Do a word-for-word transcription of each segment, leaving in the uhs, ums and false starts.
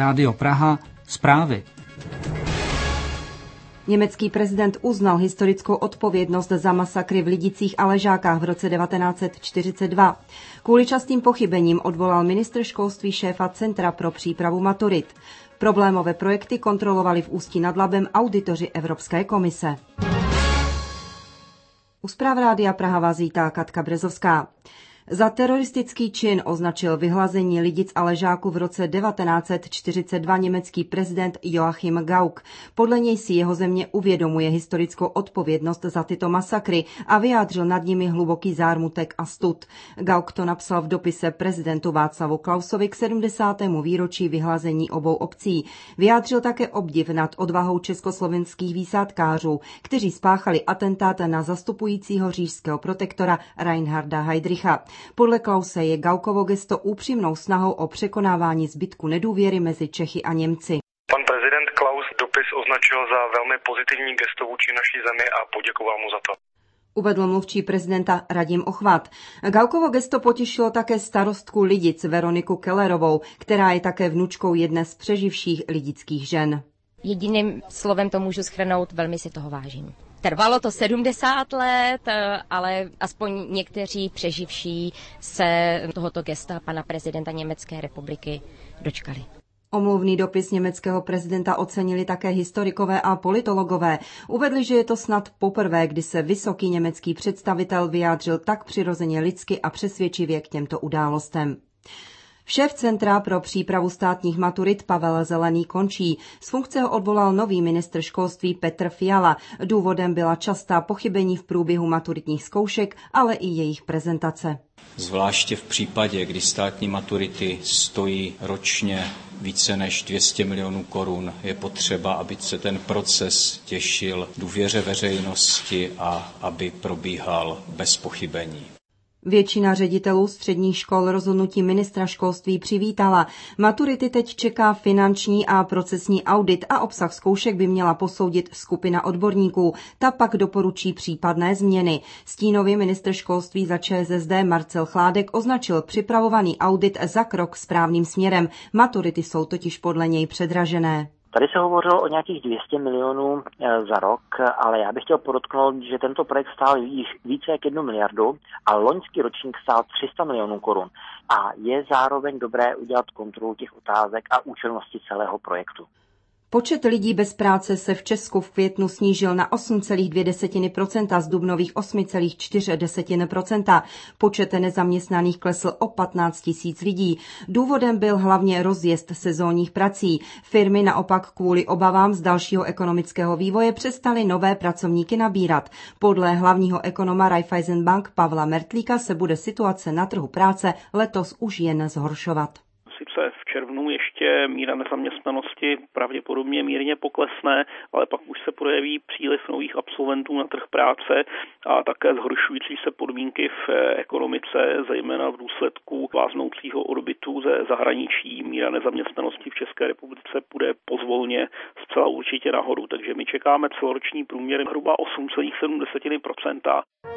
Rádio Praha, zprávy. Německý prezident uznal historickou odpovědnost za masakry v Lidicích a Ležákách v roce devatenáct set čtyřicet dva. Kvůli častým pochybením odvolal ministr školství šéfa Centra pro přípravu maturit. Problémové projekty kontrolovali v Ústí nad Labem auditoři Evropské komise. U zpráv Rádia Praha vás vítá Katka Brezovská. Za teroristický čin označil vyhlazení Lidic a Ležáků v roce devatenáct set čtyřicet dva německý prezident Joachim Gauck. Podle něj si jeho země uvědomuje historickou odpovědnost za tyto masakry a vyjádřil nad nimi hluboký zármutek a stud. Gauck to napsal v dopise prezidentu Václavu Klausovi k sedmdesátému výročí vyhlazení obou obcí. Vyjádřil také obdiv nad odvahou československých výsadkářů, kteří spáchali atentát na zastupujícího říšského protektora Reinharda Heydricha. Podle Klause je Gauckovo gesto úpřímnou snahou o překonávání zbytku nedůvěry mezi Čechy a Němci. Pan prezident Klaus dopis označil za velmi pozitivní gesto vůči naší zemi a poděkoval mu za to. Uvedl mluvčí prezidenta Radim Ochvat. Gauckovo gesto potěšilo také starostku Lidic Veroniku Kellerovou, která je také vnučkou jedné z přeživších lidických žen. Jediným slovem to můžu shrnout, velmi si toho vážím. Trvalo to sedmdesát let, ale aspoň někteří přeživší se tohoto gesta pana prezidenta Německé republiky dočkali. Omluvný dopis německého prezidenta ocenili také historikové a politologové. Uvedli, že je to snad poprvé, kdy se vysoký německý představitel vyjádřil tak přirozeně lidsky a přesvědčivě k těmto událostem. Šéf Centra pro přípravu státních maturit Pavel Zelený končí. Z funkce ho odvolal nový ministr školství Petr Fiala. Důvodem byla častá pochybení v průběhu maturitních zkoušek, ale i jejich prezentace. Zvláště v případě, kdy státní maturity stojí ročně více než dvě stě milionů korun, je potřeba, aby se ten proces těšil důvěře veřejnosti a aby probíhal bez pochybení. Většina ředitelů středních škol rozhodnutí ministra školství přivítala. Maturity teď čeká finanční a procesní audit a obsah zkoušek by měla posoudit skupina odborníků. Ta pak doporučí případné změny. Stínový ministr školství za ČSSD Marcel Chládek označil připravovaný audit za krok správným směrem. Maturity jsou totiž podle něj předražené. Tady se hovořilo o nějakých dvě stě milionů za rok, ale já bych chtěl podotknout, že tento projekt stál již více jak jednu miliardu a loňský ročník stál tři sta milionů korun. A je zároveň dobré udělat kontrolu těch otázek a účelnosti celého projektu. Počet lidí bez práce se v Česku v květnu snížil na osm celá dvě procenta z dubnových osm celá čtyři procenta. Počet nezaměstnaných klesl o patnáct tisíc lidí. Důvodem byl hlavně rozjezd sezónních prací. Firmy naopak kvůli obavám z dalšího ekonomického vývoje přestaly nové pracovníky nabírat. Podle hlavního ekonoma Raiffeisenbank Pavla Mertlíka se bude situace na trhu práce letos už jen zhoršovat. Sice v červnu ještě míra nezaměstnanosti pravděpodobně mírně poklesne, ale pak už se projeví příliv nových absolventů na trh práce a také zhoršující se podmínky v ekonomice, zejména v důsledku váznoucího odbytu ze zahraničí. Míra nezaměstnanosti v České republice půjde pozvolně zcela určitě nahoru, takže my čekáme celoroční průměr hruba osm celá sedm procenta.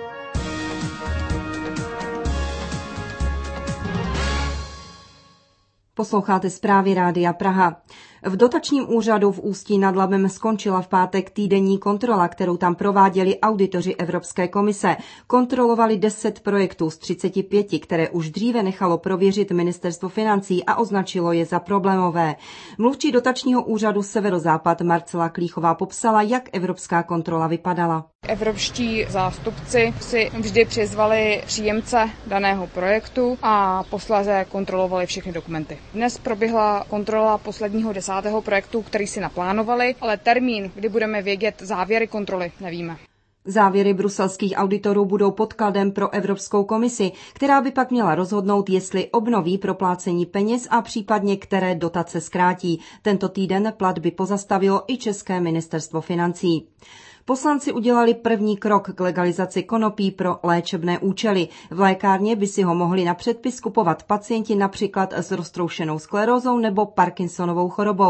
Posloucháte zprávy Rádia Praha. V dotačním úřadu v Ústí nad Labem skončila v pátek týdenní kontrola, kterou tam prováděli auditoři Evropské komise. Kontrolovali deset projektů z třiceti pěti, které už dříve nechalo prověřit ministerstvo financí a označilo je za problémové. Mluvčí dotačního úřadu Severozápad Marcela Klíchová popsala, jak evropská kontrola vypadala. Evropští zástupci si vždy přizvali příjemce daného projektu a posléze kontrolovali všechny dokumenty. Dnes proběhla kontrola posledního desátého projektu, který si naplánovali, ale termín, kdy budeme vědět závěry kontroly, nevíme. Závěry bruselských auditorů budou podkladem pro Evropskou komisi, která by pak měla rozhodnout, jestli obnoví proplácení peněz a případně které dotace zkrátí. Tento týden platby pozastavilo i České ministerstvo financí. Poslanci udělali první krok k legalizaci konopí pro léčebné účely. V lékárně by si ho mohli na předpis kupovat pacienti například s roztroušenou sklerózou nebo Parkinsonovou chorobou.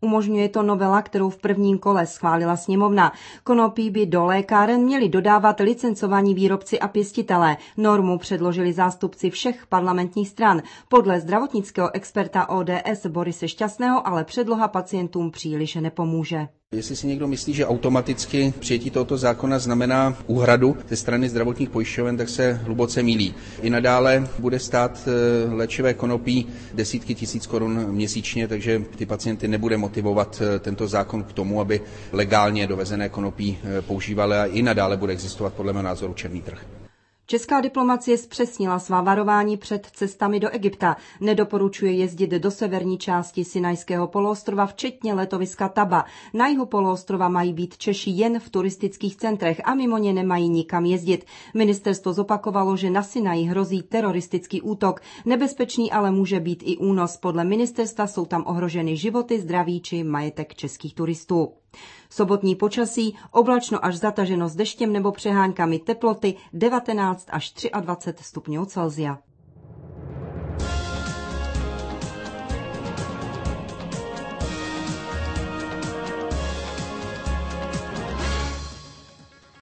Umožňuje to novela, kterou v prvním kole schválila sněmovna. Konopí by do lékáren měli dodávat licencovaní výrobci a pěstitelé. Normu předložili zástupci všech parlamentních stran. Podle zdravotnického experta O D S Borise Šťastného ale předloha pacientům příliš nepomůže. Jestli si někdo myslí, že automaticky přijetí tohoto zákona znamená úhradu ze strany zdravotních pojišťoven, tak se hluboce mýlí. I nadále bude stát léčivé konopí desítky tisíc korun měsíčně, takže ty pacienty nebude motivovat tento zákon k tomu, aby legálně dovezené konopí používali, a i nadále bude existovat podle mého názoru černý trh. Česká diplomacie zpřesnila svá varování před cestami do Egypta. Nedoporučuje jezdit do severní části Sinajského poloostrova, včetně letoviska Taba. Na jihu poloostrova mají být Češi jen v turistických centrech a mimo ně nemají nikam jezdit. Ministerstvo zopakovalo, že na Sinaji hrozí teroristický útok. Nebezpečný ale může být i únos. Podle ministerstva jsou tam ohroženy životy, zdraví či majetek českých turistů. Sobotní počasí, oblačno až zataženo s deštěm nebo přeháňkami, teploty devatenáct až dvacet tři stupňů Celsia.